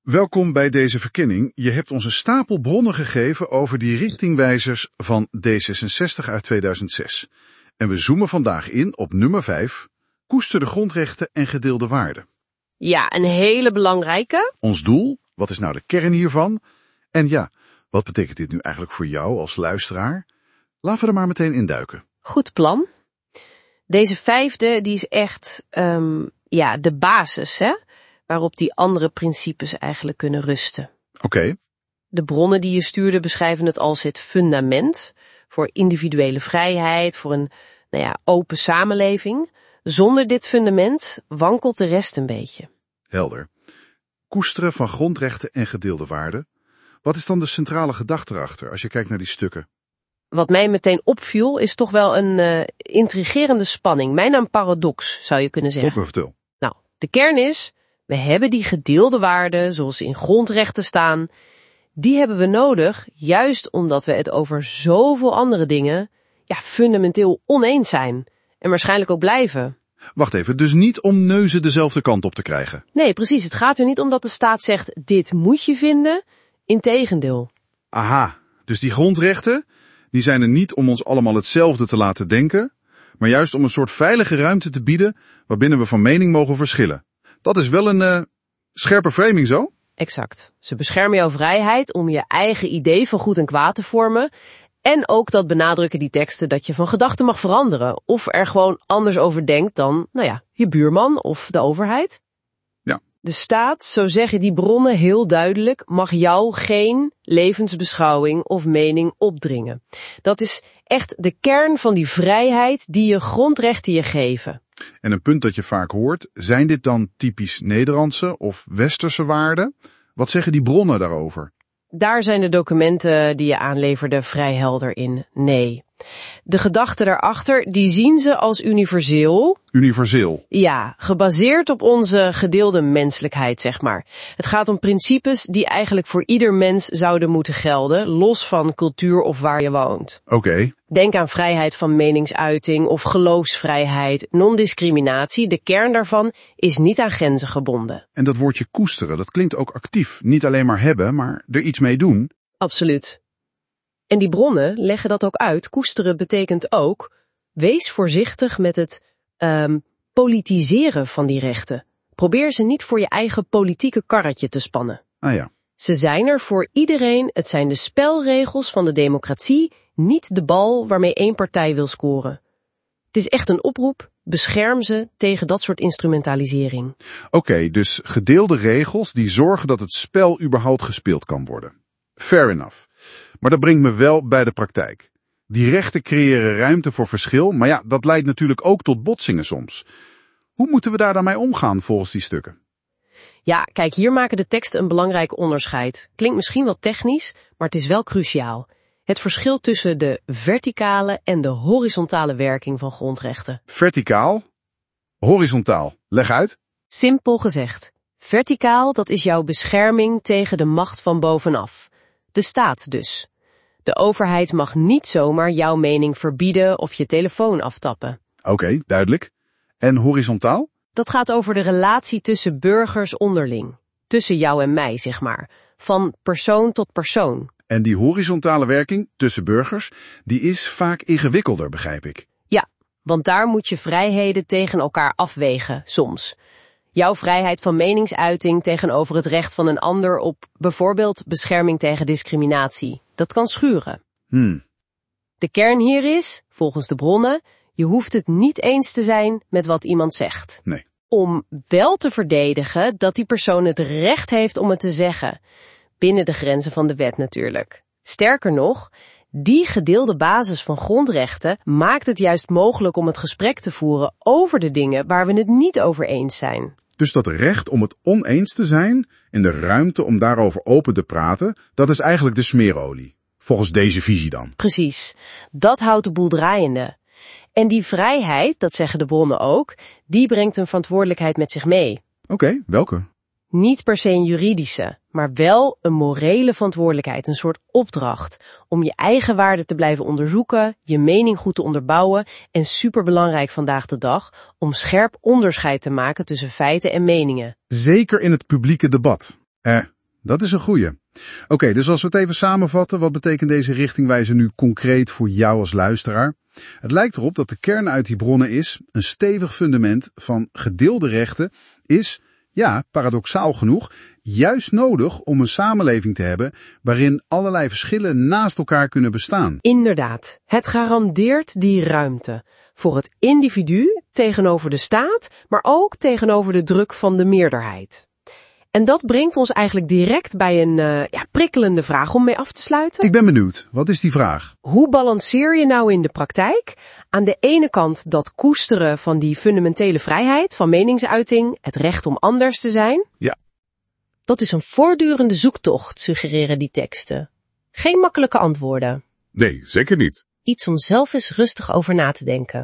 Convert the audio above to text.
Welkom bij deze verkenning. Je hebt ons een stapel bronnen gegeven over die richtingwijzers van D66 uit 2006. En we zoomen vandaag in op nummer 5, koester de grondrechten en gedeelde waarden. Ja, een hele belangrijke. Ons doel, wat is nou de kern hiervan? En ja, wat betekent dit nu eigenlijk voor jou als luisteraar? Laten we er maar meteen induiken. Goed plan. Deze vijfde, die is echt de basis, hè? Waarop die andere principes eigenlijk kunnen rusten. Oké. De bronnen die je stuurde beschrijven het als het fundament voor individuele vrijheid, voor een open samenleving. Zonder dit fundament wankelt de rest een beetje. Helder. Koesteren van grondrechten en gedeelde waarden. Wat is dan de centrale gedachte erachter als je kijkt naar die stukken? Wat mij meteen opviel is toch wel een intrigerende spanning. Bijna een paradox, zou je kunnen zeggen. Klopt, vertel. Nou, de kern is, we hebben die gedeelde waarden, zoals ze in grondrechten staan. Die hebben we nodig, juist omdat we het over zoveel andere dingen fundamenteel oneens zijn. En waarschijnlijk ook blijven. Wacht even, dus niet om neuzen dezelfde kant op te krijgen? Nee, precies. Het gaat er niet om dat de staat zegt, dit moet je vinden. Integendeel. Aha, dus die grondrechten, die zijn er niet om ons allemaal hetzelfde te laten denken, maar juist om een soort veilige ruimte te bieden waarbinnen we van mening mogen verschillen. Dat is wel een scherpe framing zo? Exact. Ze beschermen jouw vrijheid om je eigen idee van goed en kwaad te vormen. En ook dat benadrukken die teksten dat je van gedachten mag veranderen. Of er gewoon anders over denkt dan, je buurman of de overheid. Ja. De staat, zo zeggen die bronnen heel duidelijk, mag jou geen levensbeschouwing of mening opdringen. Dat is echt de kern van die vrijheid die je grondrechten je geven. En een punt dat je vaak hoort, zijn dit dan typisch Nederlandse of westerse waarden? Wat zeggen die bronnen daarover? Daar zijn de documenten die je aanleverde vrij helder in. Nee. De gedachten daarachter, die zien ze als universeel. Universeel? Ja, gebaseerd op onze gedeelde menselijkheid, zeg maar. Het gaat om principes die eigenlijk voor ieder mens zouden moeten gelden, los van cultuur of waar je woont. Oké. Denk aan vrijheid van meningsuiting of geloofsvrijheid, non-discriminatie. De kern daarvan is niet aan grenzen gebonden. En dat woordje koesteren, dat klinkt ook actief. Niet alleen maar hebben, maar er iets mee doen. Absoluut. En die bronnen leggen dat ook uit. Koesteren betekent ook, wees voorzichtig met het politiseren van die rechten. Probeer ze niet voor je eigen politieke karretje te spannen. Ah ja. Ze zijn er voor iedereen, het zijn de spelregels van de democratie, niet de bal waarmee één partij wil scoren. Het is echt een oproep, bescherm ze tegen dat soort instrumentalisering. Oké, dus gedeelde regels die zorgen dat het spel überhaupt gespeeld kan worden. Fair enough. Maar dat brengt me wel bij de praktijk. Die rechten creëren ruimte voor verschil, maar ja, dat leidt natuurlijk ook tot botsingen soms. Hoe moeten we daar dan mee omgaan volgens die stukken? Ja, kijk, hier maken de teksten een belangrijk onderscheid. Klinkt misschien wel technisch, maar het is wel cruciaal. Het verschil tussen de verticale en de horizontale werking van grondrechten. Verticaal? Horizontaal? Leg uit. Simpel gezegd. Verticaal, dat is jouw bescherming tegen de macht van bovenaf. De staat dus. De overheid mag niet zomaar jouw mening verbieden of je telefoon aftappen. Oké, duidelijk. En horizontaal? Dat gaat over de relatie tussen burgers onderling. Tussen jou en mij, zeg maar. Van persoon tot persoon. En die horizontale werking tussen burgers, die is vaak ingewikkelder, begrijp ik. Ja, want daar moet je vrijheden tegen elkaar afwegen, soms. Jouw vrijheid van meningsuiting tegenover het recht van een ander op bijvoorbeeld bescherming tegen discriminatie. Dat kan schuren. De kern hier is, volgens de bronnen, je hoeft het niet eens te zijn met wat iemand zegt. Nee. Om wel te verdedigen dat die persoon het recht heeft om het te zeggen. Binnen de grenzen van de wet natuurlijk. Sterker nog, die gedeelde basis van grondrechten maakt het juist mogelijk om het gesprek te voeren over de dingen waar we het niet over eens zijn. Dus dat recht om het oneens te zijn en de ruimte om daarover open te praten, dat is eigenlijk de smeerolie. Volgens deze visie dan. Precies. Dat houdt de boel draaiende. En die vrijheid, dat zeggen de bronnen ook, die brengt een verantwoordelijkheid met zich mee. Oké, welke? Niet per se een juridische, maar wel een morele verantwoordelijkheid, een soort opdracht. Om je eigen waarden te blijven onderzoeken, je mening goed te onderbouwen en superbelangrijk vandaag de dag, om scherp onderscheid te maken tussen feiten en meningen. Zeker in het publieke debat. Dat is een goeie. Oké, dus als we het even samenvatten, wat betekent deze richtingwijzer nu concreet voor jou als luisteraar? Het lijkt erop dat de kern uit die bronnen is, een stevig fundament van gedeelde rechten is, ja, paradoxaal genoeg, juist nodig om een samenleving te hebben waarin allerlei verschillen naast elkaar kunnen bestaan. Inderdaad, het garandeert die ruimte voor het individu tegenover de staat, maar ook tegenover de druk van de meerderheid. En dat brengt ons eigenlijk direct bij een prikkelende vraag om mee af te sluiten. Ik ben benieuwd, wat is die vraag? Hoe balanceer je nou in de praktijk aan de ene kant dat koesteren van die fundamentele vrijheid van meningsuiting, het recht om anders te zijn? Ja. Dat is een voortdurende zoektocht, suggereren die teksten. Geen makkelijke antwoorden. Nee, zeker niet. Iets om zelf eens rustig over na te denken.